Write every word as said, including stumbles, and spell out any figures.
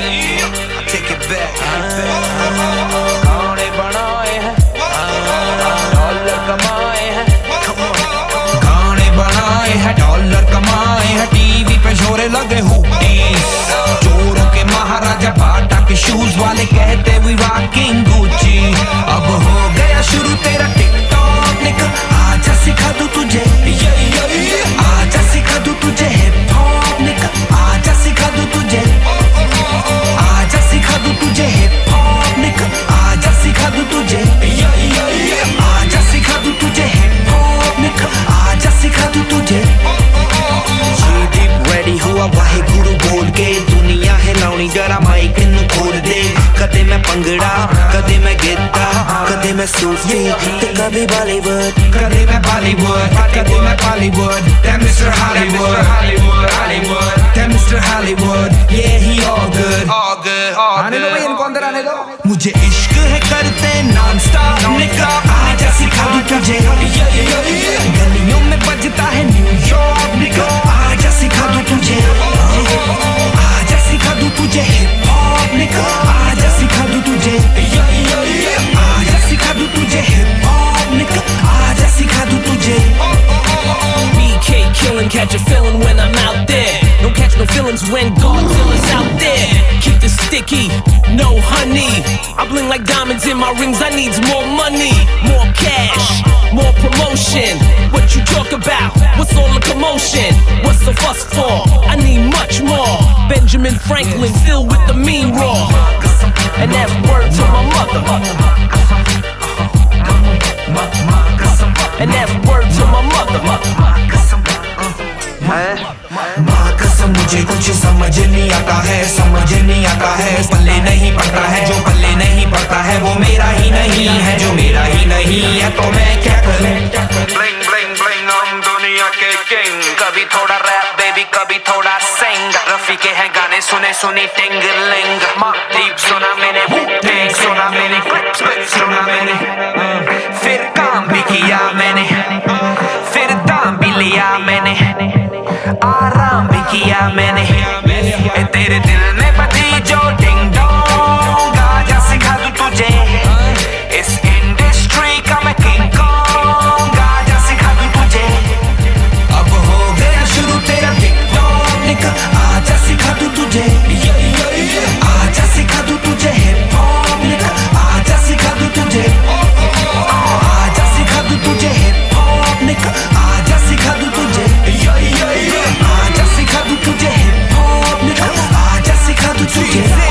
take it back. गाने बनाए हैं, डॉलर कमाए हैं, गाने बनाए हैं, डॉलर कमाए हैं, टीवी पे शोरे लगे हुक्कीज, चोरों के महाराजा बाटा के शूज वाले कहते वी रॉकिंग गुच्ची। अब हो गया शुरू तेरा टिकटॉक निकल, आजा सिखा दूं तुझे, आजा सिखा दूं तुझे हिप हॉप निकल, आजा सिखा दूं तुझे, आजा सिखा दूं तुझे हिप हॉप निकल, आजा सिखा दूं तुझे, आजा सिखा दूं तुझे हिप हॉप निकल, आजा सिखा दूं तुझे। रेडी हुआ वाहे गुरु बोल के, दुनिया है लाउनी जरा माइक नू खोल दे। कदे मैं पंगड़ा, कदे मैं गिद्दा, कदे मैं सूफी, ते कभी बॉलीवुड, कदे मैं बॉलीवुड, कदे मैं Bollywood. That Mister Hollywood, Hollywood, Hollywood, that Mister Hollywood, yeah he all good, all good, all good। आने दो भाई इनको अंदर आने दो। मुझे इश्क है करते नॉन स्टॉप निका, आजा सिखा दूं तुझे, गलियों में बजता है न्यूयॉर्क निका, आजा सिखा दूं तुझे, आजा सिखा दूं तुझे हिप हॉप निका, आजा सिखा दूं तुझे, आजा सिखा दूं तुझे हिप हॉप निका, आजा सिखा दूं तुझे। B K killing, catch a feeling when I'm out there. Don't catch no feelings when Godzilla's out there. Keep this sticky, no honey. I bling like diamonds in my rings. I needs more money, more cash, more promotion. What you talk about? What's all the commotion? What's the fuss for? I need much more. Benjamin Franklin still with the mean raw, and that's word to my mother. And that's word to my mother. माँ कसम मुझे कुछ समझ नहीं आता है, समझ नहीं आता है, पल्ले नहीं पड़ता है, जो पल्ले नहीं पड़ता है वो मेरा ही नहीं है, जो मेरा ही नहीं है तो मैं क्या करूं। Bling bling bling हम दुनिया के किंग, कभी थोड़ा रैप बेबी कभी थोड़ा सिंग, रफी के हैं गाने सुने सुनी टिंगलिंग, दीप सुना मैंने, Wu-Tang सुना मैंने, Clips सुना मैंने, फिर काम भी किया मैंने, फिर दाम भी लिया मैंने, आराम भी किया मैंने, ए तेरे दिल में बजी जो डिंग डोंग, आजा सिखा दूं तुझे, इस इंडस्ट्री का मैं किंग कॉन्ग, आजा सिखा दूं तुझे। अब हो गया शुरू तेरा टिकटॉक निकल, आजा सिखा दूं तुझे, आजा सिखा दूं तुझे हिप हॉप निकल, आजा सिखा दूं तुझे, आजा सिखा दूं तुझे हिप हॉप निकल, आजा सिखा दूं तुझे, आजा सिखा दूं तुझे हिप हॉप निकल, आजा सिखा दूं तुझे।